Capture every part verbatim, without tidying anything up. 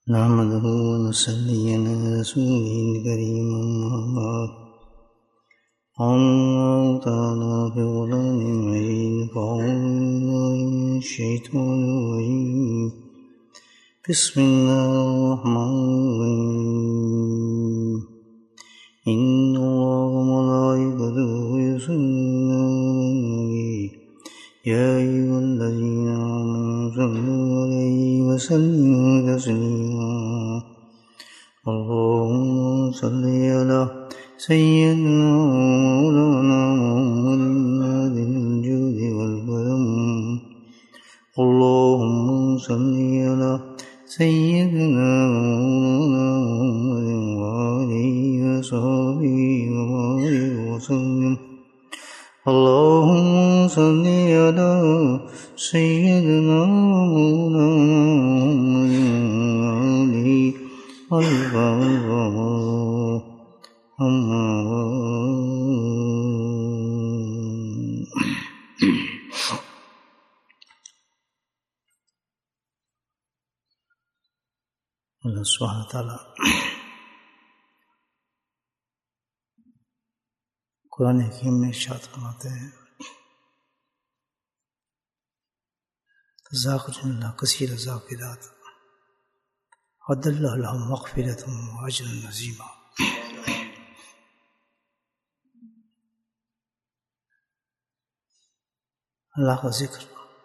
نحمده ونصلي على رسوله الكريم أما بعد قال الله تعالى في قرآن المجيد فأعوذ بالله من الشيطان الرجيم بسم الله الرحمن الرحيم إن الله وملائكته يصلون على النبي يا أيها الذين آمنوا صلوا عليه وسلموا تسليما اللهم صل على سيدنا مولانا محمد هادي الجود والكرم اللهم صل على سيدنا مولانا محمد وآله وصحبه وبارك وسلم اللهم صل على سيدنا مولانا محمد وآله وصحبه أما اللہ سبحانہ تعالیٰ قرآن حکیم میں ارشاد فرماتے ہیں ذاکرین اللہ کثیر ذاکرات عد اللہ لہم مغفرۃ واجر عظیما. اللہ کا ذکر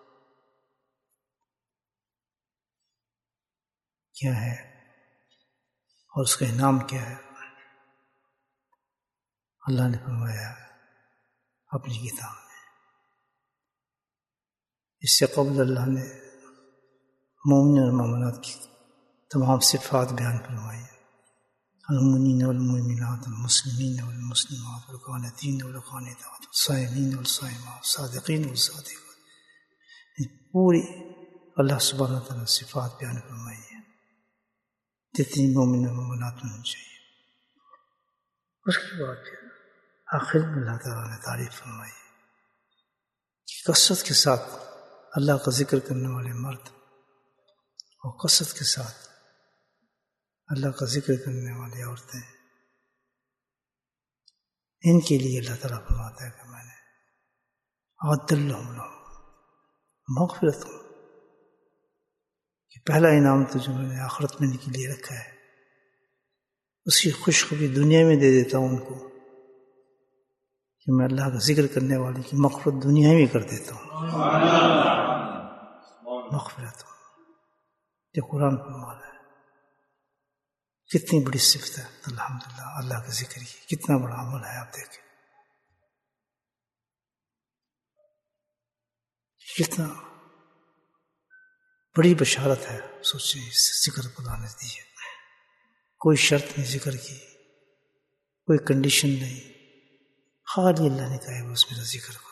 کیا ہے اور اس کا انعام کیا ہے اللہ نے فرمایا اپنی کتاب میں. اس سے قبل اللہ نے مومن اور مومنات کی تمام صفات بیان فرمائی. المؤمنین والمؤمنات المسلمین والمسلمات والقانتین والقانتات والصائمین والصائمات والصادقین والصادقات. پوری اللہ سبحانہ تعالیٰ صفات بیان فرمائی ہے جتنی مومن اور مومنات میں ہونی چاہیے. اس کے بعد پھر آخر میں اللہ تعالیٰ نے تعریف فرمائی کہ کثرت کے ساتھ اللہ کا ذکر کرنے والے مرد اور کثرت کے ساتھ اللہ کا ذکر کرنے والی عورتیں ان کے لیے اللہ تعالیٰ فرماتا ہے کہ میں نے اعد لہم مغفرۃ کہ پہلا انعام تو جو میں نے آخرت میں ان کے لیے رکھا ہے اس کی خوشخبری دنیا میں دے دیتا ہوں ان کو کہ میں اللہ کا ذکر کرنے والے کی مغفرت دنیا میں کر دیتا ہوں. مغفرت یہ قرآن فرما رہا ہے. کتنی بڑی صفت ہے الحمدللہ اللہ کا ذکر کی. کتنا بڑا عمل ہے آپ دیکھیں. کتنا بڑی بشارت ہے. سوچیں اس ذکر خدا نے دی ہے. کوئی شرط نہیں ذکر کی, کوئی کنڈیشن نہیں. خالی اللہ نے کہا ہے بس میرا ذکر کرو.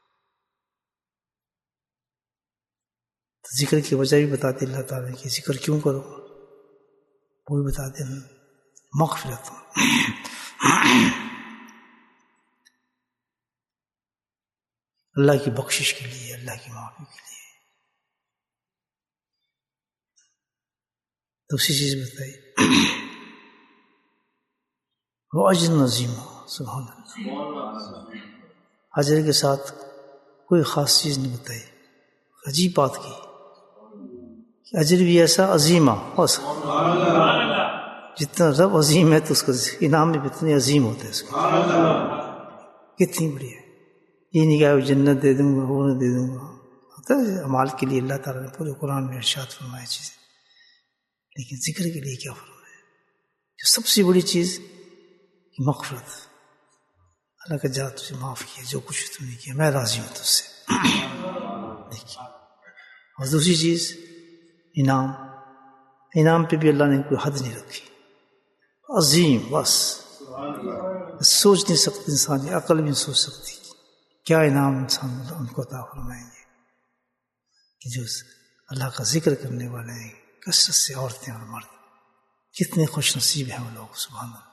تو ذکر کی وجہ بھی بتاتے اللہ تعالیٰ کہ ذکر کیوں کرو وہ بھی بتاتے ہیں. مغفرت اللہ کی بخشش کے لیے, اللہ کی معافی کے لیے. دوسری چیز بتائی وہ اجر عظیم. سبحان اللہ. اجر کے ساتھ کوئی خاص چیز نہیں بتائی. عجیب بات کی کہ اجر بھی ایسا عظیمہ بس. جتنا رب عظیم ہے تو اس کا انعام بھی اتنے عظیم ہوتے ہیں. اس کا کتنی بڑی ہے. یہ نہیں کہا جنت دے دوں گا وہ نہ دے دوں گا. اعمال کے لیے اللہ تعالیٰ نے پورے قرآن میں ارشاد فرمایا چیزیں, لیکن ذکر کے لیے کیا فرمایا جو سب سے بڑی چیز مغفرت. اللہ کا جا تجھے معاف کیا جو کچھ تم نے کیا میں راضی ہوں تجھ سے. دیکھیے. اور دوسری چیز انعام. انعام پہ بھی اللہ نے کوئی حد نہیں رکھی. عظیم بس سوچ نہیں سکتی انسان, عقل بھی نہیں سوچ سکتی کیا انعام انسان ان کو عطا فرمائیں گے کہ جو اللہ کا ذکر کرنے والے ہیں کثرت سے عورتیں اور مرد. کتنے خوش نصیب ہیں وہ لوگ. سبحان اللہ.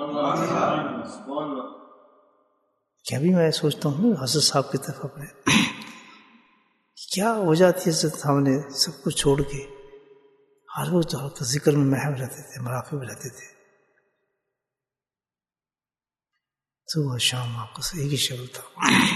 کیا بھی میں سوچتا ہوں حضرت صاحب کی طرف اپنے کیا ہو جاتی ہے حضرت صاحب نے سب کچھ چھوڑ کے ہر وقت ہر وقت ذکر میں محو رہتے تھے، مراقب رہتے تھے. صبح شام آپ کا ایک ہی شغل تھا،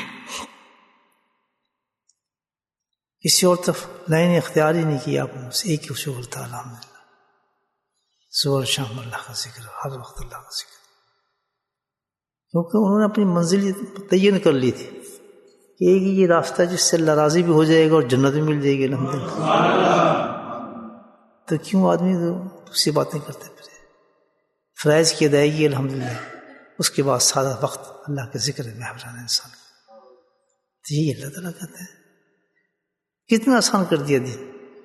کسی اور طرف لائن اختیار ہی نہیں کی آپ نے، بس ایک ہی شغل تھا الحمدللہ. صبح شام اللہ کا ذکر، ہر وقت اللہ کا ذکر، کیونکہ انہوں نے اپنی منزل تعین کر لی تھی کہ ایک ہی یہ راستہ جس سے اللہ راضی بھی ہو جائے گا اور جنت بھی مل جائے گی الحمدللہ. تو کیوں آدمی تو دوسری باتیں کرتے پھرے؟ فرائض کی ادائیگی الحمدللہ، اس کے بعد سارا وقت اللہ کے ذکر میں محو انسان کو. تو یہی اللہ تعالیٰ کہتے ہیں. کتنا آسان کر دیا دین،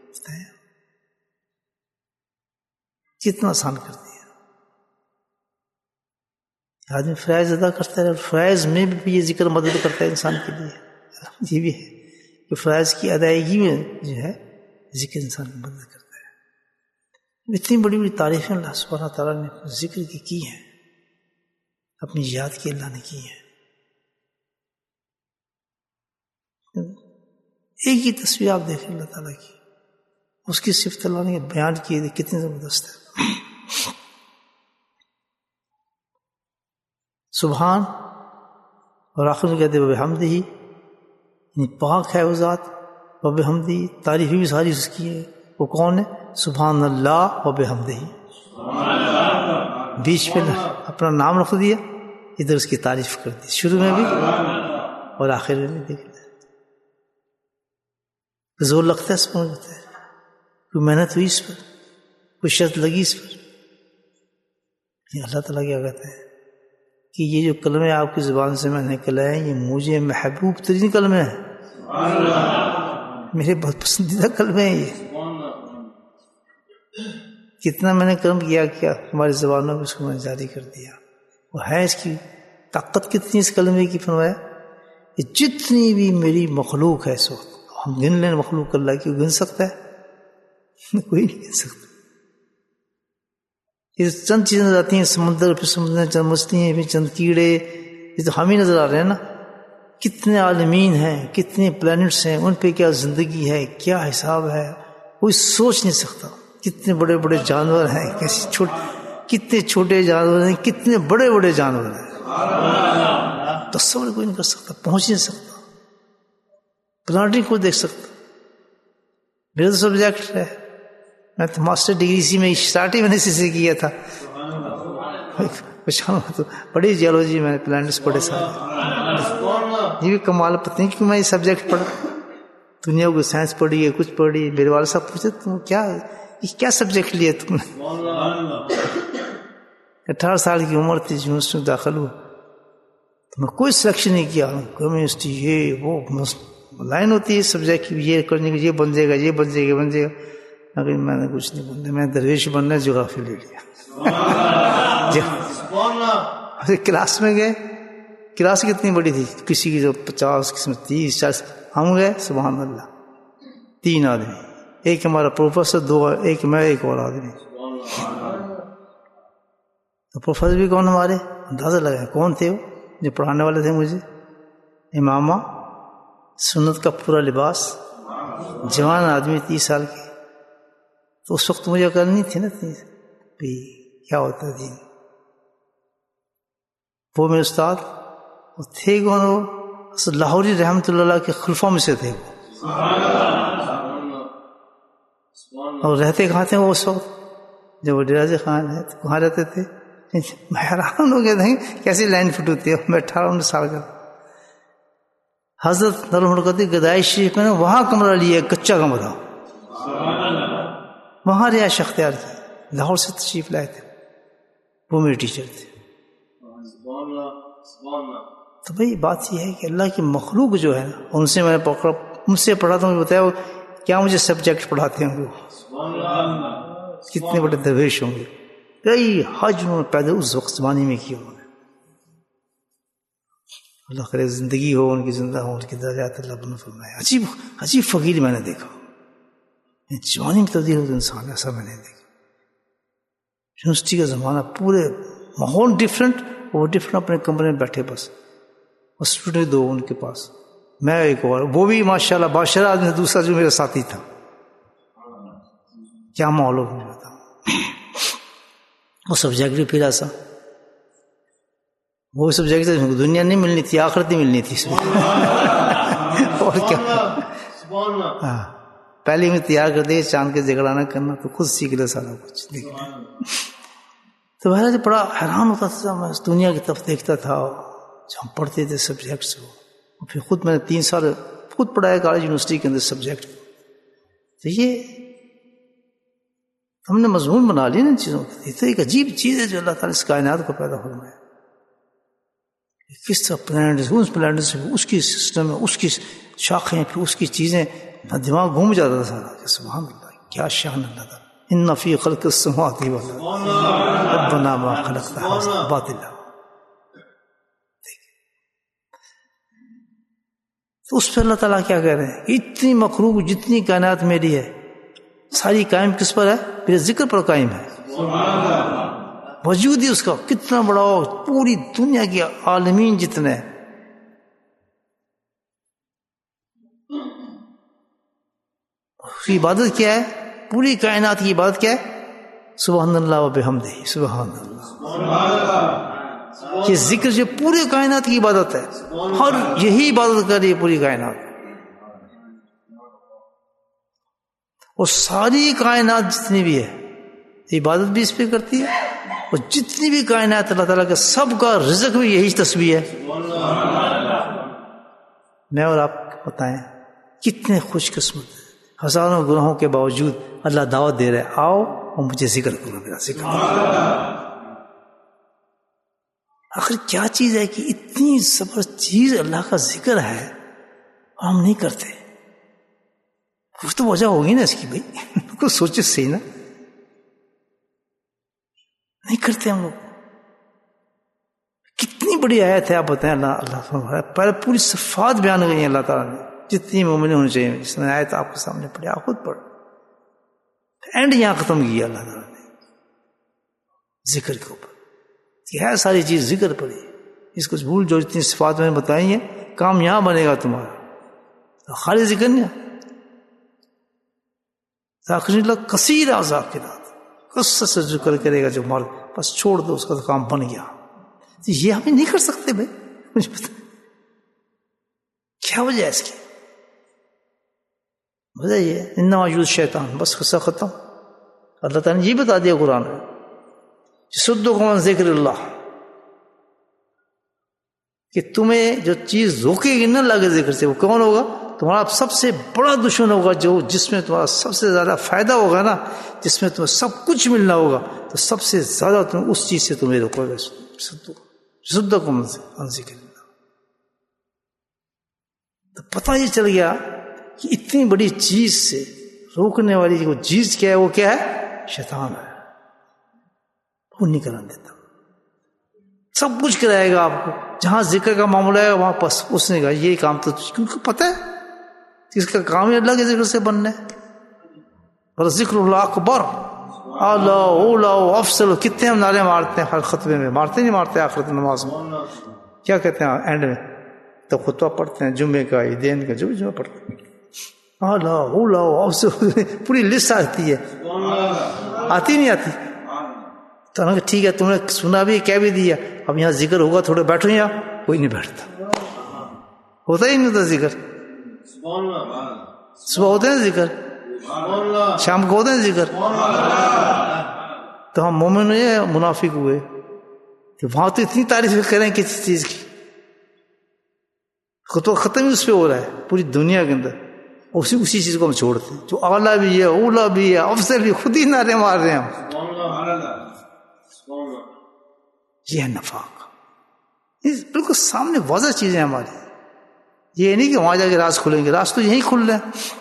کتنا آسان کر دیا. آدمی فرائض ادا کرتا ہے اور فرائض میں بھی یہ ذکر مدد کرتا ہے انسان کے لیے. یہ بھی ہے کہ فرائض کی ادائیگی میں جو ہے ذکر انسان کی مدد کرتا ہے. اتنی بڑی بڑی تعریفیں اللہ سبحانہ تعالیٰ نے ذکر کی کی ہیں، اپنی یاد کی اللہ نے کی ہیں. ایک ہی تصویر آپ دیکھیں اللہ تعالیٰ کی، اس کی صفت اللہ نے بیان کی ہے، کتنی زبردست ہے. سبحان، اور آخر میں کہتے ہیں وبحمدہ، یعنی پاک ہے وہ ذات، وبحمدہ تعریف بھی ساری اس کی ہے. وہ کون ہے؟ سبحان اللہ وبحمدہ. بیچ میں اپنا نام رکھ دیا، ادھر اس کی تعریف کر دی، شروع میں بھی اور آخر میں بھی. دیکھ زور لگتا ہے اس پر، ہوتا ہے کوئی محنت ہوئی اس پر، کوئی شرط لگی اس پر. اللہ تعالیٰ کیا کہتے ہیں کہ یہ جو کلمے آپ کی زبان سے میں نے نکلا ہے یہ مجھے محبوب ترین کلمے ہیں، میرے بہت پسندیدہ کلمے ہیں. یہ کتنا میں نے کرم کیا کیا ہماری زبانوں میں اس کو میں نے جاری کر دیا. وہ ہے اس کی طاقت کتنی اس کلمے کی. فرمایا کہ جتنی بھی میری مخلوق ہے اس وقت، ہم گن لیں مخلوق اللہ کی، گن سکتا ہے؟ کوئی نہیں گن سکتا. یہ چند چیزیں نظر آتی ہیں، سمندر پھر سمندر، چند مچھلیاں پھر چند کیڑے، یہ تو ہم ہی نظر آ رہے ہیں نا. کتنے عالمین ہیں، کتنے پلانٹس ہیں، ان پہ کیا زندگی ہے، کیا حساب ہے، کوئی سوچ نہیں سکتا. کتنے بڑے بڑے جانور ہیں، کیسے چھوٹے، کتنے چھوٹے جانور ہیں، کتنے بڑے بڑے جانور ہیں، تصور کوئی نہیں کر سکتا، پہنچ نہیں سکتا. پلانٹنگ کو دیکھ سکتا. میرا تو سبجیکٹ ہے، میں تو ماسٹر ڈگری اسی میں اسٹارٹ ہی میں نے اسی سے کیا تھا. تو بڑی جیولوجی میں نے پلانٹس پڑھے سارے. یہ بھی کمال، پتہ نہیں کیوں میں یہ سبجیکٹ پڑھا. دنیا کو سائنس پڑھی ہے، کچھ پڑھی. میرے والد صاحب پوچھے تم کیا یہ کیا سبجیکٹ لیا تم نے؟ اٹھارہ سال کی عمر تھی، یونیورسٹی میں داخل ہوا تو میں کوئی سلیکشن نہیں کیا. یونیورسٹی یہ وہ لائن ہوتی ہے سبجیکٹ کی، یہ کرنے کی، یہ بن جائے گا، یہ بن جائے گا، بن جائے گا. لیکن میں نے کچھ نہیں بننا، میں درویش بننا ہے، جغرافی لے لیا. کلاس میں گئے، کلاس کتنی بڑی تھی، کسی کی جو پچاس، کسی میں تیس چالیس. ہم گئے سبحان اللہ تین آدمی، ایک ہمارا پروفیسر، دو ایک میں، ایک اور آدمی. تو پروفیسر بھی کون ہمارے؟ اندازہ لگا کون تھے وہ جو پڑھانے والے تھے مجھے. امامہ، سنت کا پورا لباس، جوان آدمی، تیس سال کے. تو اس وقت مجھے عقل نہیں تھی نا بھی کیا ہوتا ہے دین. وہ میرے استاد وہ تھے کون؟ وہ لاہوری رحمۃ اللہ کے خلفاء میں سے تھے وہ. اور رہتے کہاں تھے وہ اس وقت جب وہ ڈیراز خان ہے تو کہاں رہتے تھے؟ میں حیران ہو گیا تھا کیسی لائن فٹ ہوتی ہے. میں اٹھارہ انیس سال کا. حضرت نرم القدر گدائی شریف میں نے وہاں کمرہ لیا، کچا کمرہ، وہاں رہائش اختیار کی. لاہور سے تشریف لائے تھے، وہ میرے ٹیچر تھے. تو بھائی بات یہ ہے کہ اللہ کی مخلوق جو ہے ان سے میں پکڑا، ان سے پڑھا تو مجھے بتایا وہ کیا مجھے سبجیکٹ پڑھاتے ہوں گے، کتنے بڑے درویش ہوں گے. کئی حج انہوں نے پیدا اس وقت زمانے میں کیا. انہوں نے اللہ کرے زندگی ہو ان کی، زندہ ہو ان کی درجات اللہ بلند فرمائے. عجیب عجیب فقیر میں نے دیکھا، جوانی میں تبدیل ہوتا انسان، ایسا میں نے دیکھا. یونیورسٹی کا زمانہ، پورے ماحول ڈفرینٹ، وہ ڈفرینٹ اپنے کمرے میں بیٹھے بس. اور اسٹوڈنٹ دو ان کے پاس، میں ایک اور، وہ بھی ماشاء اللہ بادشاہ آدمی، دوسرا جو میرا ساتھی تھا کیا ماحول ہو میں بتاؤں. وہ سبجیکٹ بھی پھر ایسا وہ سبجیکٹ دنیا نہیں ملنی تھی, آخرت نہیں ملنی تھی اس میں. اور کیا ہاں پہلے میں تیار کر دے چاند کے جگڑانا کرنا تو خود سیکھ لے سارا کچھ دیکھ لے. تو بہرحال بڑا حیران ہوتا تھا میں اس دنیا کی طرف دیکھتا تھا جو ہم پڑھتے تھے سبجیکٹس کو. پھر خود میں نے تین سال خود پڑھایا کالج یونیورسٹی کے اندر سبجیکٹ. تو یہ ہم نے مضمون بنا لیا نا ان چیزوں کی. تو ایک عجیب چیز ہے جو اللہ تعالیٰ اس کائنات کو پیدا فرمایا. کس طرح پلانٹ اس پلانٹ سے اس کی سسٹم ہے, اس کی شاخیں, پھر اس کی چیزیں, دماغ گھوم جاتا تھا سارا کہ سبحان اللہ کیا شان اللہ تعالیٰ. ان فی خلق السماوات والارض ربنا ما خلقت هذا باطلا. تو اس پہ اللہ تعالیٰ کیا کہہ رہے ہیں, اتنی مخلوق جتنی کائنات میری ہے ساری قائم کس پر ہے؟ میرے ذکر پر قائم ہے. وجود ہی اس کا کتنا بڑا ہو, پوری دنیا کے عالمین جتنے اس کی عبادت کیا ہے؟ پوری کائنات کی عبادت کیا ہے؟ سبحان اللہ و بحمدہ, سبحان اللہ. یہ ذکر جو پورے کائنات کی عبادت ہے, ہر یہی عبادت کر رہی ہے پوری کائنات. اور ساری کائنات جتنی بھی ہے عبادت بھی اس پہ کرتی ہے, اور جتنی بھی کائنات اللہ تعالیٰ کا سب کا رزق بھی یہی تسبیح ہے. میں اور آپ بتائیں کتنے خوش قسمت ہیں, ہزاروں گناہوں کے باوجود اللہ دعوت دے رہے ہیں آؤ اور مجھے ذکر کرو, میرا ذکر کرو. آخر کیا چیز ہے کہ اتنی زبردست چیز اللہ کا ذکر ہے اور ہم نہیں کرتے؟ کچھ تو وجہ ہوگی نا اس کی, بھائی کچھ سوچے صحیح نا, نہیں کرتے ہم لوگ. کتنی بڑی آیت ہے آپ بتائیں. اللہ اللہ پہلے پوری صفات بیان گئی ہیں اللہ تعالیٰ نے جتنی مومن ہونی چاہیے. جس نے آیت آپ کے سامنے پڑھی آپ خود پڑھ, اینڈ یہاں ختم کیا اللہ تعالیٰ نے ذکر کے اوپر. یہ ساری چیز ذکر پڑی, اس کو بھول جو اتنی صفات میں نے بتائی ہیں, کام یہاں بنے گا تمہارا, خالی ذکر نہیں. ذاکرین اللہ کثیر ذاکرات, قصہ سے ذکر کرے گا جو مر, بس چھوڑ دو اس کا تو کام بن گیا. یہ ہم نہیں کر سکتے بھائی, مجھے پتا کیا وجہ ہے اس کی؟ وجہ یہ انما یوز شیطان, بس قصہ ختم. اللہ تعالیٰ نے یہ بتا دیا قرآن میں, صدقکم عن ذکر اللہ, کہ تمہیں جو چیز روکے گی نا اللہ کے ذکر سے, وہ کون ہوگا؟ تمہارا سب سے بڑا دشمن ہوگا, جو جس میں تمہارا سب سے زیادہ فائدہ ہوگا نا, جس میں تمہیں سب کچھ ملنا ہوگا, تو سب سے زیادہ تم اس چیز سے تمہیں روکو گے. صدقکم عن ذکر اللہ. تو پتہ یہ چل گیا کہ اتنی بڑی چیز سے روکنے والی جو چیز کیا ہے وہ کیا ہے؟ شیطان ہے. وہ نہیں کرنے دیتا, سب کچھ کرائے گا آپ کو. جہاں ذکر کا معاملہ ہے وہاں پس اس نے کہا یہ کام تو کیونکہ پتہ ہے اس کا کام ہی اللہ کے ذکر سے بننا ہے. اور ذکر اللہ اکبر, اللہ اولا افضل, کتنے ہم نعرے مارتے ہیں ہر خطبے میں, مارتے نہیں مارتے آخرت نماز میں کیا کہتے ہیں اینڈ میں, تو خطبہ پڑھتے ہیں جمعے کا, عیدین کا, جو بھی جمعہ پڑھتے ہیں اللہ اولا افضل, پوری لسٹ آتی ہے, آتی نہیں آتی؟ تو کہ ٹھیک ہے تم نے سنا بھی کہہ بھی دیا, اب یہاں ذکر ہوگا تھوڑے بیٹھو, یہاں کوئی نہیں بیٹھتا, ہوتا ہی نہیں ہوتا ذکر. صبح ہوتے ہیں ذکر, شام کو ہوتے ہیں ذکر. تو ہم مومن ہوئے یا منافق ہوئے کہ وہاں تو اتنی تعریف کریں کسی چیز کی, خطبہ ختم ہی اس پہ ہو رہا ہے پوری دنیا کے اندر, اسی اسی چیز کو ہم چھوڑتے ہیں جو اعلیٰ بھی ہے, اولا بھی ہے, افضل بھی, خود ہی نعرے مار رہے ہیں ہم. یہ ہے نفاق. بالکل سامنے واضح چیزیں ہماری. یہ نہیں کہ وہاں جا کے راز کھلیں گے, راز تو یہیں کھل رہے ہیں.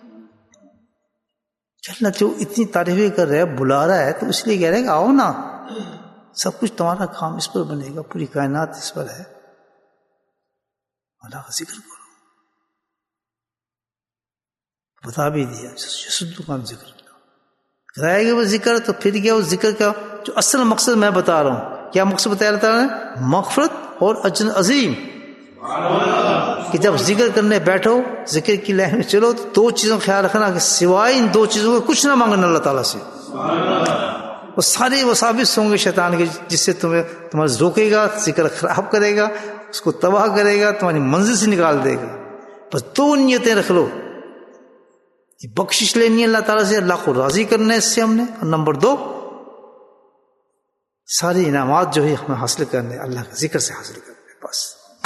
چلنا جو اتنی تعریفیں کر رہے ہیں, بلا رہا ہے, تو اس لیے کہہ رہے ہیں کہ آؤ نا, سب کچھ تمہارا کام اس پر بنے گا, پوری کائنات اس پر ہے, اللہ کا ذکر کرو. بتا بھی دیا صدقکم ذکر کرائے گا وہ ذکر. تو پھر کیا اس ذکر کا جو اصل مقصد میں بتا رہا ہوں, کیا مقصد بتایا اللہ تعالیٰ نے؟ مغفرت اور اجر عظیم. کہ جب ذکر کرنے بیٹھو، ذکر کی لائن میں چلو، تو دو چیزوں کا خیال رکھنا کہ سوائے ان دو چیزوں کا کچھ نہ مانگنا اللہ تعالیٰ سے. وہ سارے وساوس ہوں گے شیطان کے جس سے تمہیں تمہیں روکے گا، ذکر خراب کرے گا، اس کو تباہ کرے گا، تمہاری منزل سے نکال دے گا. بس دو نیتیں رکھ لو، بخشش لینی ہے اللہ تعالیٰ سے، اللہ کو راضی کرنا ہے اس سے ہم نے، اور نمبر دو سارے انعامات جو ہے ہمیں حاصل کرنے اللہ کے ذکر سے حاصل کرنے. بس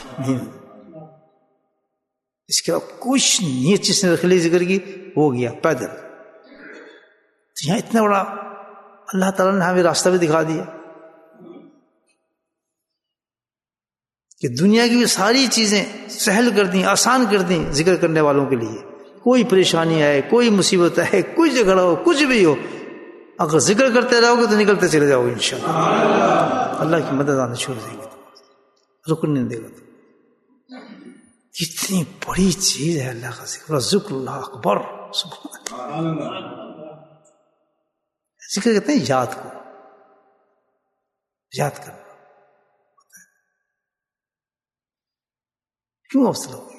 اس کے بعد کچھ نیت جس نے رکھ لی ذکر کی ہو گیا پیدل. تو یہاں اتنا بڑا اللہ تعالیٰ نے ہمیں راستہ بھی دکھا دیا کہ دنیا کی بھی ساری چیزیں سہل کر دیں، آسان کر دیں ذکر کرنے والوں کے لیے. کوئی پریشانی آئے، کوئی مصیبت آئے، کوئی جھگڑا ہو، کچھ بھی ہو، اگر ذکر کرتے رہو گے تو نکلتے چلے جاؤ گے انشاءاللہ. اللہ کی مدد آنے چھوڑ دیں گے، رکن نہیں دے گا. کتنی بڑی چیز ہے اللہ کا ذکر، ذکر اللہ اکبر. ذکر کہتے ہیں یاد کو، یاد کرنا. کیوں افضل ہو گیا؟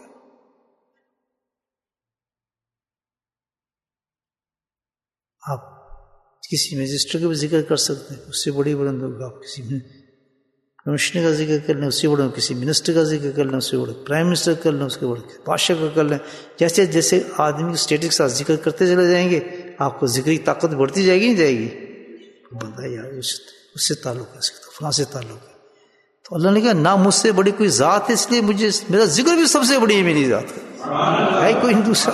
آپ کسی مجسٹر کا بھی ذکر کر سکتے ہیں، اس سے بڑی بلند ہوگا. آپ کسی کمشنر کا ذکر کر لیں، اس سے بڑا کسی منسٹر کا ذکر کر لیں، اس سے بڑا پرائم منسٹر کر لیں، اس کے بڑے بادشاہ کا کر لیں. جیسے جیسے آدمی کے اسٹیٹس کے ساتھ ذکر کرتے چلے جائیں گے، آپ کو ذکر کی طاقت بڑھتی جائے گی نہیں جائے گی. بندہ یار اس سے تعلق ہے، فلاں سے تعلق ہے. تو اللہ نے کہا نہ مجھ سے بڑی کوئی ذات ہے، اس لیے مجھے میرا ذکر بھی سب سے بڑی ہے میری ذات ہے کوئی دوسرا.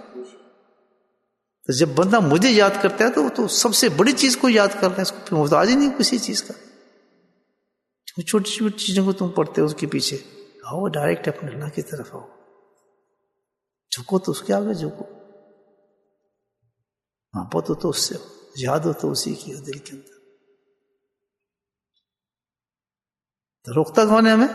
تو جب بندہ مجھے یاد کرتا ہے تو تو سب سے بڑی چیز کو یاد کرتا ہے، اس کو پھر محتاج ہی نہیں کسی چیز کا. چھوٹی چھوٹی چیزوں کو تم پڑھتے ہو اس کے پیچھے آؤ، ڈائریکٹ اپنے اللہ کی طرف آؤ، جھکو تو اس کے آگے جھکو، محبت ہو تو اس سے ہو، یاد ہو تو اسی کی ہو دل کے اندر. تو روکتا کون ہے ہمیں؟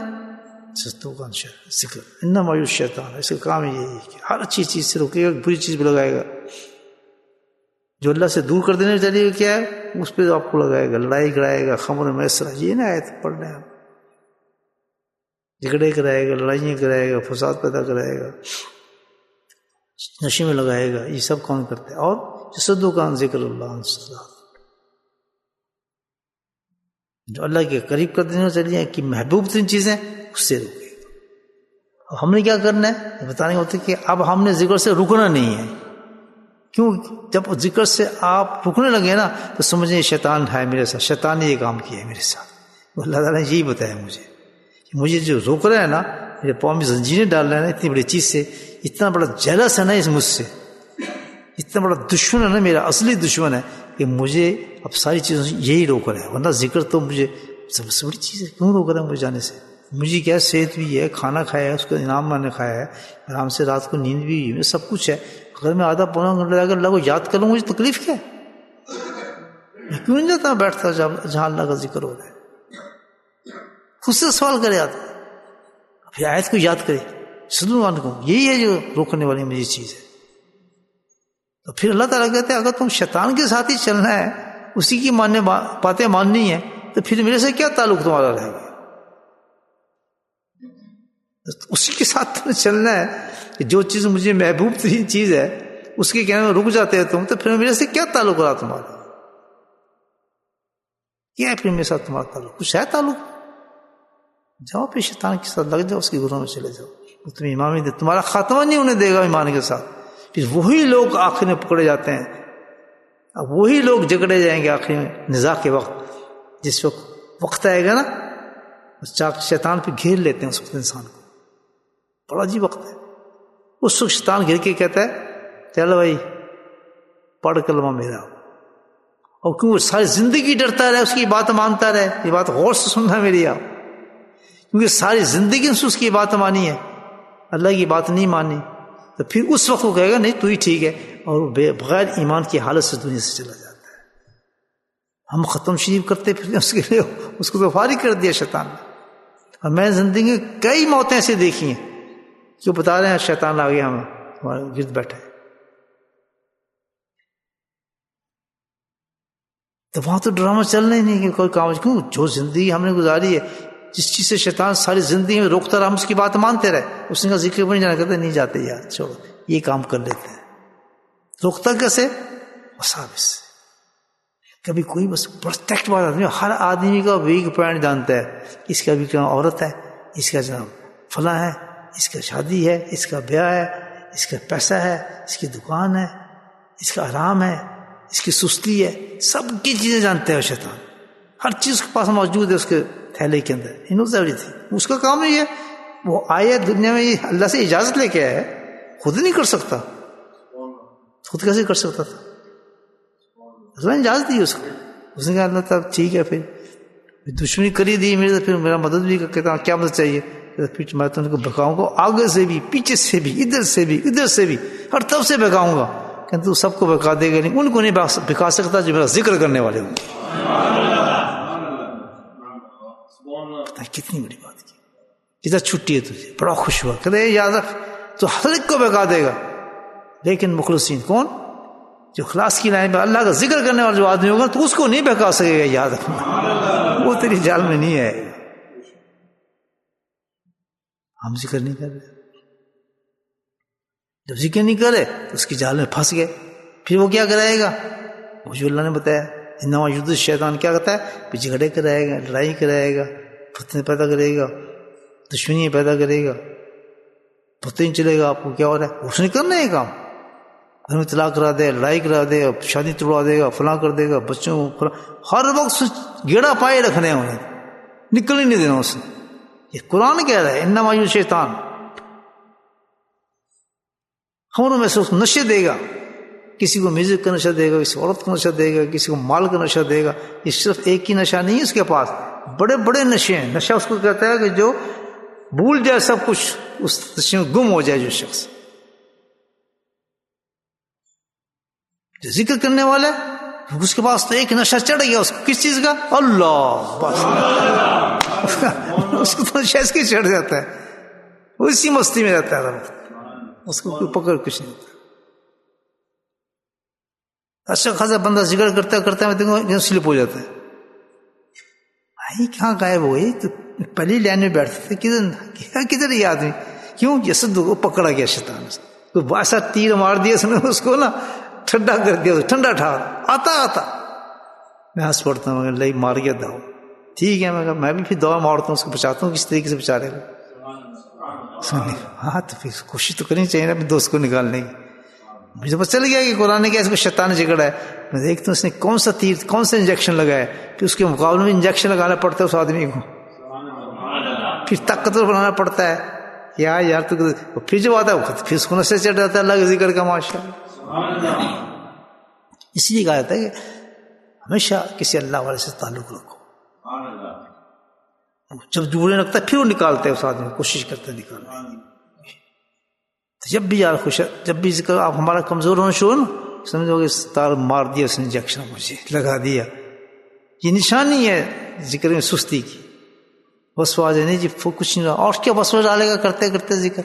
ذکر. انما الشیطان، اس کا کام یہی ہے کہ ہر اچھی چیز سے روکے گا، بری چیز پہ لگائے گا. جو اللہ سے دور کر دینے چاہیے کیا ہے اس پہ آپ کو لگائے گا، لڑائی کرائے گا، خمر میسرا. یہ نہ آیت پڑھ رہے ہیں، جھگڑے کرائے گا، لڑائیاں کرائے گا، فساد پیدا کرائے گا، نشے میں لگائے گا. یہ سب کون کرتے ہیں؟ اور جسدوں کا ذکر اللہ جو اللہ کے قریب کر دینا چاہیے کہ محبوب ترین چیزیں اس سے روکے گا. اب ہم نے کیا کرنا ہے بتانے ہوتے کہ اب ہم نے ذکر سے رکنا نہیں ہے. کیوں؟ جب ذکر سے آپ رکنے لگے نا تو سمجھیں شیطان ہے میرے ساتھ، شیطان نے یہ کام کیا ہے میرے ساتھ. اللہ تعالیٰ نے یہی بتایا مجھے کہ مجھے جو روک رہا ہے نا، میرے پاؤں میں زنجیریں ڈال رہا ہے نا اتنی بڑی چیز سے، اتنا بڑا جیلس ہے نا اس مجھ سے، اتنا بڑا دشمن ہے نا، میرا اصلی دشمن ہے کہ مجھے اب ساری چیزوں سے یہی روک رہا ہے. ورنہ ذکر تو مجھے سب سے بڑی چیز ہے، کیوں روک رہا ہے مجھے جانے سے؟ مجھے کیا صحت بھی ہے، کھانا کھایا ہے، اس کا انعام میں نے کھایا ہے، آرام سے رات کو نیند بھی ہوئی ہے، سب کچھ ہے. اگر میں آدھا پونا گھنٹہ لگا اللہ کو یاد کر لوں مجھے تکلیف کیا ہے؟ میں کیوں نہیں جاتا بیٹھتا جہاں اللہ کا ذکر ہو رہا ہے؟ خود سے سوال کرے آتا، پھر آیت کو یاد کرے، سلمان کو یہی ہے جو روکنے والی مجھے چیز ہے. تو پھر اللہ تعالیٰ کہتے ہیں اگر تم شیطان کے ساتھ ہی چلنا ہے، اسی کی ماننے باتیں ماننی ہے، تو پھر میرے سے کیا تعلق تمہارا رہے گا؟ اسی کے ساتھ تمہیں چلنا ہے کہ جو چیز مجھے محبوب ترین چیز ہے اس کے کہنے میں رک جاتے ہیں تم، تو پھر میرے سے کیا تعلق رہا تمہارا؟ کیا ہے پھر میرے ساتھ تمہارا تعلق؟ کچھ ہے تعلق؟ جاؤ پھر شیطان کے ساتھ لگ جاؤ، اس کے گروہ میں چلے جاؤ. وہ تمہیں ایمان نہیں دے، تمہارا خاتمہ نہیں ہونے دے گا ایمان کے ساتھ. پھر وہی لوگ آخر میں پکڑے جاتے ہیں، اب وہی لوگ جھگڑے جائیں گے آخر میں نزاع کے وقت. جس وقت وقت آئے گا نا شیطان پہ گھیر لیتے ہیں اس وقت انسان کو، بڑا عجیب وقت ہے. اس وقت شیطان گھر کے کہتا ہے چلو بھائی پڑھ کلمہ میرا. اور کیوں ساری زندگی ڈرتا رہے، اس کی بات مانتا رہے. یہ بات غور سے سننا میری آپ، کیونکہ ساری زندگی سے اس کی بات مانی ہے، اللہ کی بات نہیں مانی. تو پھر اس وقت وہ کہے گا نہیں تو ہی ٹھیک ہے، اور بغیر ایمان کی حالت سے دنیا سے چلا جاتا ہے. ہم ختم شریف کرتے پھر اس کے لیے اس کو تو فارغ کر دیا شیطان نے. اور میں زندگی میں کئی موتیں ایسے دیکھی ہیں جو بتا رہے ہیں شیطان آ گیا ہمیں ہمارے گرد بیٹھے. تو وہاں تو ڈرامہ چلنا ہی نہیں کہ کوئی کام، کیوں جو زندگی ہم نے گزاری ہے جس چیز سے شیطان ساری زندگی میں روکتا رہا ہم اس کی بات مانتے رہے. اس نے کہا ذکر پر نہیں جانا, کہتے نہیں جاتے یار چھوڑو یہ کام کر لیتے ہیں. روکتا کیسے؟ وساوس سے. کبھی کوئی بس پرفیکٹ بات آدمی, ہر آدمی کا ویک پوائنٹ جانتا ہے. اس کا بھی کیا عورت ہے, اس کا جناب فلاں ہے, اس کا شادی ہے, اس کا بیاہ ہے, اس کا پیسہ ہے, اس کی دکان ہے, اس کا آرام ہے, اس کی سستی ہے, سب کی چیزیں جانتے ہیں شیطان. ہر چیز کے پاس موجود ہے اس کے تھیلے کے اندر. ہی نوز ایوری تھنگ. اس کا کام ہی ہے, وہ آیا دنیا میں اللہ سے اجازت لے کے آیا ہے, خود نہیں کر سکتا. خود کیسے کر سکتا تھا؟ اللہ نے اجازت دی اس کو. اس نے کہا اللہ تعالیٰ ٹھیک ہے, پھر دشمنی کری دی میرے تو پھر میرا مدد بھی کہتا کیا مدد چاہیے, پھر میں تو ان کو بھگاؤں گا آگے سے بھی, پیچھے سے بھی, ادھر سے بھی, ادھر سے بھی, ہر طرف سے بھگاؤں گا. کہ تو سب کو بھگا دے گا, نہیں ان کو نہیں بھگا سکتا جو میرا ذکر کرنے والے ہوں گے. کتنی بڑی بات کی, کتنا چھٹی ہے تجھے, بڑا خوش ہوا. کہتے یاد رکھ تو ہر ایک کو بھگا دے گا, لیکن مخلصین کون؟ جو خلاص کی لائن میں اللہ کا ذکر کرنے والا جو آدمی ہوگا تو اس کو نہیں بھگا سکے گا. یاد رکھنا وہ تیری جال میں نہیں آئے گا. ہم ذکر نہیں کر رہے, جب ذکر نہیں کرے تو اس کی جال میں پھنس گئے. پھر وہ کیا کرائے گا؟ وہ جو اللہ نے بتایا انما یرید الشیطان, کیا کہتا ہے؟ پھر جھگڑے کرائے گا, لڑائی کرائے گا, فتنے پیدا کرے گا, دشمنی پیدا کرے گا. پتہ نہیں چلے گا آپ کو کیا ہو رہا ہے. اس نے کرنا ہے کام, گھر میں طلاق کرا دے, لڑائی کرا دے, شادی توڑا دے گا, فلاں کر دے گا, بچوں کو ہر وقت گیڑا پائے رکھنے انہیں, نکل ہی نہیں دینا اس نے. یہ قرآن کہہ رہا ہے انما یرید الشیطان. خمروں میں سے نشے دے گا, کسی کو میوزک کا نشہ دے گا, کسی عورت کا نشہ دے گا, کسی کو مال کا نشہ دے گا. یہ صرف ایک ہی نشہ نہیں ہے اس کے پاس, بڑے بڑے نشے ہیں. نشہ اس کو کہتا ہے کہ جو بھول جائے سب کچھ, اس نشے میں گم ہو جائے جو شخص. جو ذکر کرنے والا ہے اس کے پاس تو ایک نشہ چڑھ گیا اس کو, کس چیز کا؟ اللہ. بس اس کو تو نشہ اس کے چڑھ جاتا ہے, وہ اسی مستی میں رہتا ہے, اس کو کوئی پکڑ کچھ نہیں ہوتا. اچھا خاصا بندہ ذکر کرتا کرتا ہے سلپ ہو جاتا ہے. بھائی کہاں غائب ہو گئی, تو پہلی لائن میں بیٹھتے تھے, کدھر کدھر یہ آدمی, کیوں جیسے پکڑا گیا شیطان, تو ایسا تیر مار دیا اس نے اس کو نا, ٹھنڈا کر دیا, ٹھنڈا ٹھار آتا آتا. میں ہنس پڑتا ہوں, اللہ مار گیا داؤ, ٹھیک ہے. میں کہا میں بھی پھر دوا مارتا ہوں, اس کو بچاتا ہوں کس طریقے سے بچا رہے گا. ہاں تو پھر کوشش تو کرنی چاہیے نا اپنے دوست کو نکالنے کی. مجھے پتہ چل گیا کہ قرآن نے کیا اس کو شیطان جگڑا ہے. میں دیکھتا ہوں اس نے کون سا تیر, کون سا انجیکشن لگایا, پھر اس کے مقابلے میں انجیکشن لگانا پڑتا ہے اس آدمی کو, پھر طاقتور بنانا پڑتا ہے. کیا یار تو پھر جو آتا ہے پھر اس کو نشے چڑھ جاتا ہے اللہ کے ذکر کا. ماشاء اللہ. اس لیے کہا جاتا ہے کہ ہمیشہ کسی اللہ والے سے تعلق رکھو. جب جوڑنے لگتا ہے پھر وہ نکالتے ہیں اس آدمی کو, کوشش کرتے ہیں نکالنے. جب بھی یار خوش, جب بھی ذکر آپ ہمارا کمزور ہونا شروع نا, سمجھو کہ تار مار دیا اس نے, انجیکشن مجھے لگا دیا. یہ نشانی ہے ذکر میں سستی کی. وسواس نہیں جی, کچھ نہیں رہا. اور کیا وسواس ڈالے گا کرتے کرتے ذکر,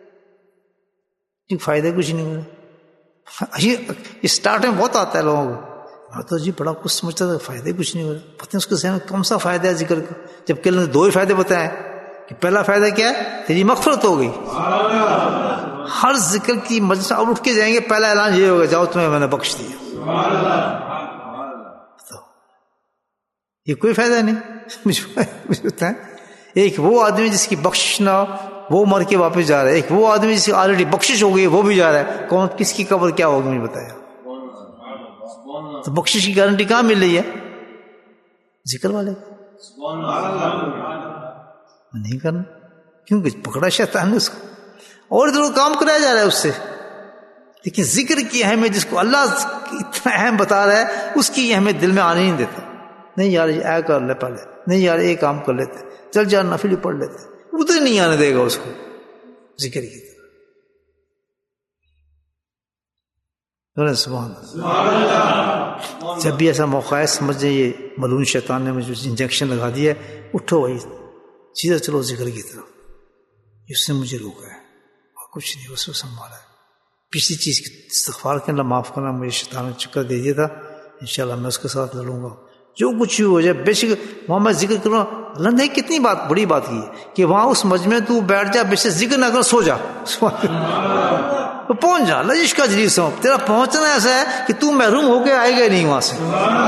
جی فائدہ کچھ نہیں ہوا. یہ اسٹارٹ میں بہت آتا ہے لوگوں کو, میں تو جی بڑا کچھ سمجھتا تھا, فائدہ کچھ نہیں ہو رہا. پتہ نہیں اس کے ذہن میں کون سا فائدہ ہے ذکر کا, جب کہ اللہ نے دو ہی فائدے بتائے کہ پہلا فائدہ کیا ہے, تیری مغفرت ہو گئی. ہر ذکر کی مجلس اور اٹھ کے جائیں گے, پہلا اعلان یہ ہوگا جاؤ تمہیں میں نے بخش دیا. یہ کوئی فائدہ نہیں. مجھے بتائیں, ایک وہ آدمی جس کی بخشش نہ ہو وہ مر کے واپس جا رہا ہے, ایک وہ آدمی جس کی آلریڈی بخشش ہو گئی وہ بھی جا رہا ہے. کون کس کی قبر کیا ہوگی مجھے بتایا. تو بخشش کی گارنٹی کہاں مل رہی ہے؟ ذکر والے نہیں کرنا, کیونکہ پکڑا شیطان نے اس کو, اور ادھر کام کرایا جا رہا ہے اس سے. لیکن ذکر کی اہمیت جس کو اللہ اتنا اہم بتا رہا ہے, اس کی اہمیت دل میں آنے نہیں دیتا. نہیں یار یہ اے کر لے پہلے, نہیں یار یہ کام کر لیتے, چل جا نفل پڑھ لیتے, ادھر نہیں آنے دے گا اس کو ذکر کی طرح. سبحان اللہ. جب بھی ایسا موقع ہے سمجھیں یہ ملعون شیطان نے مجھے انجیکشن لگا دیا ہے, اٹھو بھائی سیدھا چلو ذکر کی طرف. اس نے مجھے روکا ہے اور کچھ نہیں, اس کو سنبھالا ہے. پچھلی چیز کی استغفار کے اللہ معاف کرنا, مجھے شیطان نے چکر دے دیا تھا, انشاءاللہ میں اس کے ساتھ لڑوں گا. جو کچھ بھی ہو جائے بے شک وہاں میں ذکر کروں. اللہ نے کتنی بات بڑی بات کی ہے کہ وہاں اس مجمع تو بیٹھ جا، بے شک ذکر نہ کر، سو جا تو پہنچ جا. لجش کا جلیس ہو، تیرا پہنچنا ایسا ہے کہ تو محروم ہو کے آئے گا نہیں وہاں سے.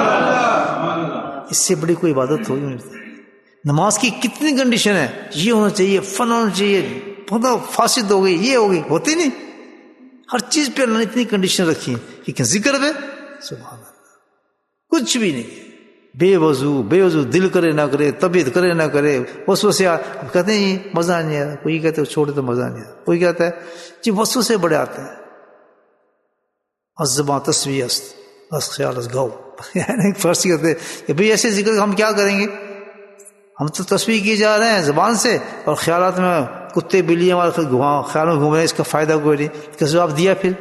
اس سے بڑی کوئی عبادت ہوگی نہیں. نماز کی کتنی کنڈیشن ہے، یہ ہونا چاہیے، فن ہونا چاہیے، بہت فاسد ہو گئی، یہ ہوگی، ہوتی نہیں. ہر چیز پہ اللہ نے اتنی کنڈیشن رکھی ہے، لیکن ذکر پہ سبحان اللہ کچھ بھی نہیں. بے وضو بے وضو دل کرے نہ کرے، طبیعت کرے نہ کرے، وسوسے اب کہتے ہیں جی مزہ نہیں آ رہا، کوئی کہتے ہیں چھوڑے تو مزہ نہیں آ رہا، کوئی کہتا ہے جی وسوسے بڑے آتے ہیں. الزباں تصویر است اس خیال از گاؤ، یعنی فرض کہتے ہیں کہ بھئی ایسے ذکر ہم کیا کریں گے، ہم تو تصویر کیے جا رہے ہیں زبان سے اور خیالات میں کتے بلی ہمارے خیالوں میں گھوم رہے ہیں، اس کا فائدہ کوئی نہیں. کس جواب دیا پھر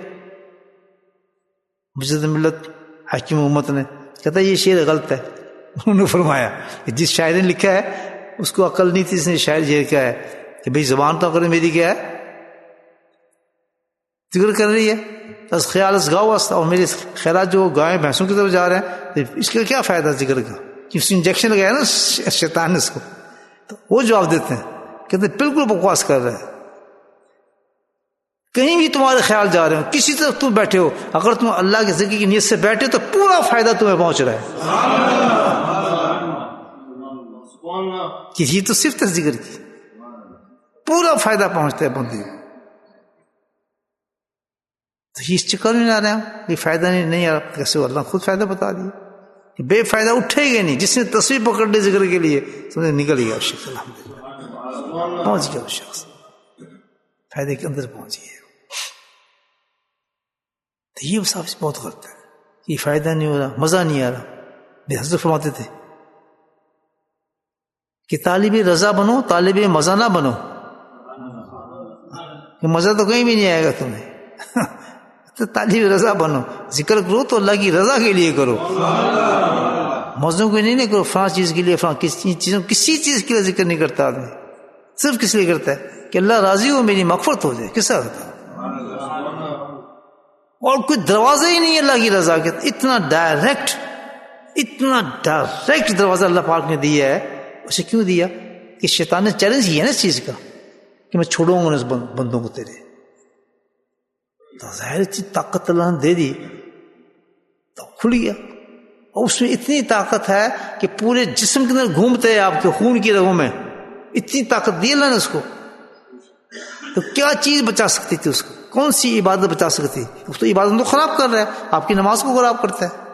مجد ملت حکیم امت نے؟ کہتا ہے یہ شعر غلط ہے. انہوں نے فرمایا کہ جس شاعر نے لکھا ہے اس کو عقل نہیں تھی، اس نے شاعر یہ لکھا ہے کہ بھئی زبان تو اگر میری کیا ہے ذکر کر رہی ہے، بس خیال اس گاؤ واسطہ، اور میرے خیالات جو گائے بھینسوں کی طرف جا رہے ہیں، اس کا کیا فائدہ ذکر کا؟ اس انجیکشن لگایا نا شیطان نے اس کو. تو وہ جواب دیتے ہیں، کہتے ہیں بالکل بکواس کر رہے ہیں. کہیں بھی تمہارے خیال جا رہے ہو، کسی طرف تم بیٹھے ہو، اگر تم اللہ کے ذکر کی نیت سے بیٹھے تو پورا فائدہ تمہیں پہنچ رہا ہے. کہ یہ تو صرف ذکر کی پورا فائدہ پہنچتا ہے بندے کو. تو یہ اس چکر میں نہ رہے ہم، یہ فائدہ نہیں نہیں آ رہا. کیسے اللہ خود فائدہ بتا دیا کہ بے فائدہ اٹھے گا نہیں. جس نے تصویر پکڑ لی ذکر کے لیے تو نکل گیا اس شخص، الحمدللہ پہنچ گیا اس شخص فائدے کے اندر پہنچ گیا. تو یہ صاحب سے بہت غلط ہے، یہ فائدہ نہیں ہو رہا، مزہ نہیں آ رہا. بے حضرت فرماتے تھے کہ طالب رضا بنو، طالب مزہ نہ بنو. کہ مزہ تو کہیں بھی نہیں آئے گا تمہیں. تو طالب رضا بنو، ذکر کرو تو اللہ کی رضا کے لیے کرو، مزوں کے لیے نہیں کرو. فلاں چیز کے لیے، فلاں کسی چیز کسی چیز کے لیے ذکر نہیں کرتا آدمی، صرف کس لیے کرتا ہے کہ اللہ راضی ہو، میری مغفرت ہو جائے. کس طرح ہوتا ہے؟ اور کوئی دروازہ ہی نہیں اللہ کی رضا کے. اتنا ڈائریکٹ اتنا ڈائریکٹ دروازہ اللہ پاک نے دیا ہے. اسے کیوں دیا؟ کہ شیطان نے چیلنج کیا نا اس چیز کا کہ میں چھوڑوں گا اس بندوں کو تیرے. تو ظاہر چیز طاقت اللہ نے دے دی تو کھل گیا. اور اس میں اتنی طاقت ہے کہ پورے جسم کے اندر گھومتے ہیں آپ کے خون کی رگوں میں. اتنی طاقت دی اللہ نے اس کو. تو کیا چیز بچا سکتی تھی اس کو؟ کون سی عبادت بچا سکتی؟ اس تو عبادت تو خراب کر رہا ہے، آپ کی نماز کو خراب کرتا ہے،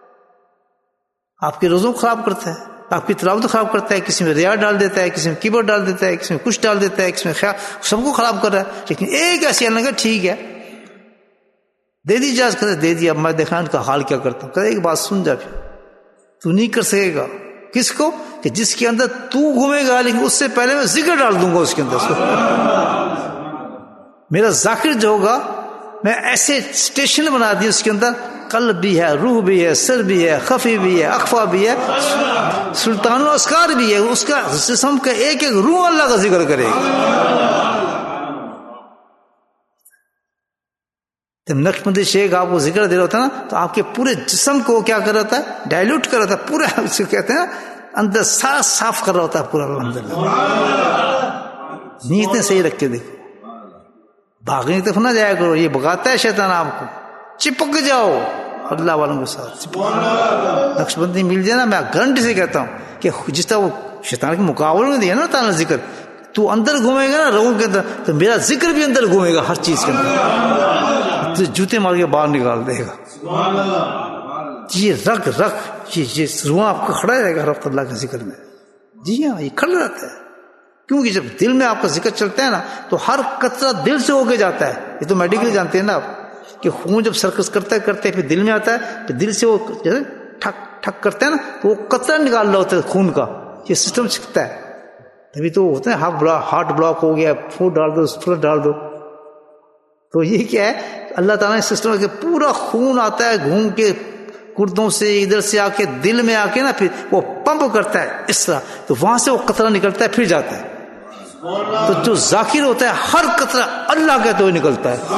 آپ کے روزوں کو خراب کرتا ہے، آپ کی تلاوت خراب کرتا ہے، کسی میں ریا ڈال دیتا ہے، کسی میں کبر ڈال دیتا ہے، کسی میں کچھ ڈال دیتا ہے، کسی میں خیال، سب کو خراب کر رہا ہے. لیکن ایک ایسی اللہ کا ٹھیک ہے دے دی اجازت، کرے دے دی. اب میں دیکھا ان کا حال کیا کرتا ہوں. کہتے ایک بات سن جا، پھر تو نہیں کر سکے گا. کس کو؟ کہ جس کے اندر تو گھومے گا، لیکن اس سے پہلے میں ذکر ڈال دوں گا اس کے اندر. میرا ذاکر جو ہوگا میں ایسے اسٹیشن بنا دی اس کے اندر، قلب بھی ہے، روح بھی ہے، سر بھی ہے، خفی بھی ہے، اخفا بھی ہے، سلطان و اسکار بھی ہے. اس کا جسم کا ایک ایک روح اللہ کا ذکر کرے گا. جب نقشبندی شیخ آپ کو ذکر دے رہا ہوتا ہے نا، تو آپ کے پورے جسم کو کیا کر رہا ہے؟ ڈائلیوٹ کر رہا تھا پورا. اس کو کہتے ہیں اندر سارا صاف کر رہا ہوتا ہے پورا. الحمدللہ نیتیں صحیح رکھ کے دیکھو، بھاگنے کی طرف نہ جایا کرو. یہ بھگاتا ہے شیطان آپ کو. چپک جاؤ اللہ والوں کے ساتھ. نقشبندی مل جائے نا، میں گارنٹی سے کہتا ہوں کہ جس طرح وہ شیطان کے مقابلے میں دیا نا تعالیٰ ذکر، تو اندر گھومے گا نا روحوں کے اندر، تو میرا ذکر بھی اندر گھومے گا ہر چیز کے اندر، تو جوتے مار کے باہر نکال دے گا. یہ رگ رگ یہ روح آپ کا کھڑا رہے گا رفت اللہ کے ذکر میں. جی ہاں، یہ کھڑا رہتا ہے. کیونکہ جب دل میں آپ کا ذکر چلتا ہے نا، تو ہر قطرہ دل سے ہو کے جاتا ہے. یہ تو میڈیکلی جانتے ہیں نا آپ کہ خون جب سرکس کرتا ہے کرتے پھر دل میں آتا ہے، تو دل سے وہ جیسے ٹھک ٹھک کرتا ہے نا، تو وہ قطرہ نکال رہا ہوتا ہے خون کا. یہ سسٹم سکھتا ہے. تبھی تو ہوتا ہے ہارٹ بلاک ہو گیا، فوڈ ڈال دو، فلڈ ڈال دو. تو یہ کیا ہے؟ اللہ تعالیٰ نے سسٹم کہ پورا خون آتا ہے گھوم کے گردوں سے، ادھر سے آ کے دل میں آ کے نا، پھر وہ پمپ کرتا ہے اس طرح، تو وہاں سے وہ قطرہ نکلتا ہے پھر جاتا ہے. تو جو ذاکر ہوتا ہے ہر قطرہ اللہ کہتے ہوئے نکلتا ہے.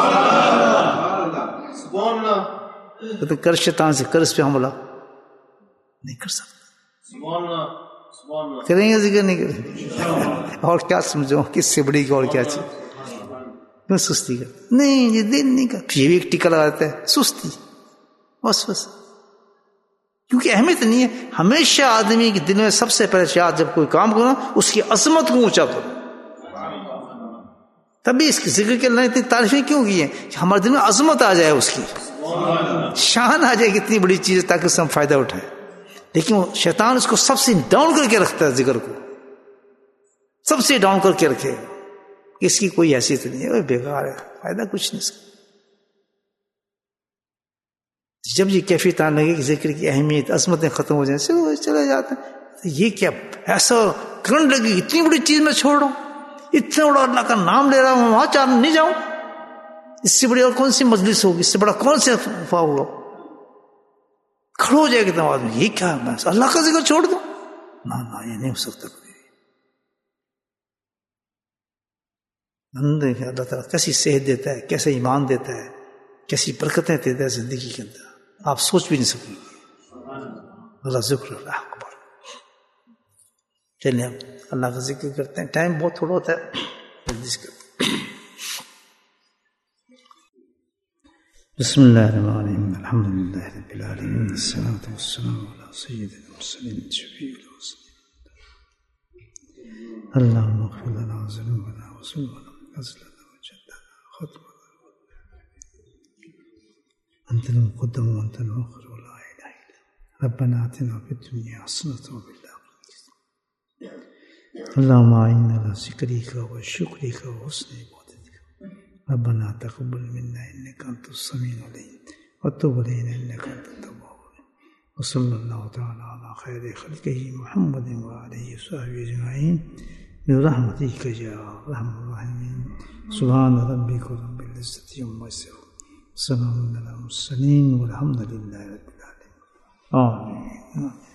تو کر شیطان سے کر اس پہ حملہ نہیں کر سکتا. کریں گے ذکر نہیں کریں؟ اور کیا سمجھو کس سے بڑی کی اور کیا چیز؟ کیوں سستی کر؟ نہیں یہ دل نہیں کر، یہ بھی ایک ٹکا لگاتا ہے سستی، بس بس، کیونکہ اہمیت نہیں ہے۔ ہمیشہ آدمی کے دل میں سب سے پہلے چاہت جب کوئی کام کرو اس کی عظمت کو اونچا کرو، تبھی اس کی ذکر کے اللہ نے اتنی تعریفیں کیوں کی ہیں کہ ہمارے دل میں عظمت آ جائے، اس کی شان آ جائے، کتنی بڑی چیز ہے، تاکہ اس سے ہم فائدہ اٹھائیں۔ لیکن وہ شیطان اس کو سب سے ڈاؤن کر کے رکھتا ہے، ذکر کو سب سے ڈاؤن کر کے رکھے، اس کی کوئی حیثیت نہیں ہے، وہ بیکار ہے، فائدہ کچھ نہیں اس کا۔ جب یہ کیفیت آنے لگے کہ ذکر کی اہمیت عظمتیں ختم ہو جائیں سے وہ چلے جاتے ہیں، یہ کیا ایسا کرنٹ لگی، اتنی بڑی چیز میں چھوڑ رہا ہوں، اتنا بڑا اللہ کا نام لے رہا ہوں، وہاں چار نہیں جاؤں، اس سے بڑی اور کون سی مجلس ہوگی، اس سے بڑا کون سے افواہ ہوگا، کھڑو ہو جائے گا تمام آدمی، یہ کیا میں اللہ کا ذکر چھوڑ دوں؟ نہ نہ، یہ نہیں ہو سکتا کبھی۔ اللہ تعالیٰ کیسی صحت دیتا ہے، کیسے ایمان دیتا ہے، کیسی برکتیں دیتا ہے زندگی کے اندر، آپ سوچ بھی نہیں سکیں گے۔ اللہ ذکر اللہ اکبر۔ چلیے ہم اللہ کا ذکر کرتے ہیں، ٹائم بہت تھوڑا ہوتا ہے، جلدی سے کرتے ہیں۔ بسم اللہ الرحمن الرحیم، الحمد للہ رب العالمین، الصلاۃ والسلام علی سید المرسلین شفیع المرسلین، اللہم اغفر لنا ذنوبنا وسوءنا أزلنا وجدنا خطبنا، أنت المقدم وأنت المؤخر ولا إله إلا أنت، ربنا آتنا في الدنيا حسنة وفي الآخرة حسنة، اللهم أعنا على ذكرك وشكرك وحسن عبادتك، ربنا تقبل منا إنك أنت السميع العليم وتب علينا إنك أنت التواب الرحيم، وصلى الله تعالى على خير خلقه محمد وآله وصحبه أجمعين برحمتك يا أرحم الراحمين، سبحان ربك رب العزة عما يصفون، سلام على المرسلين والحمد لله رب العالمين، آمين۔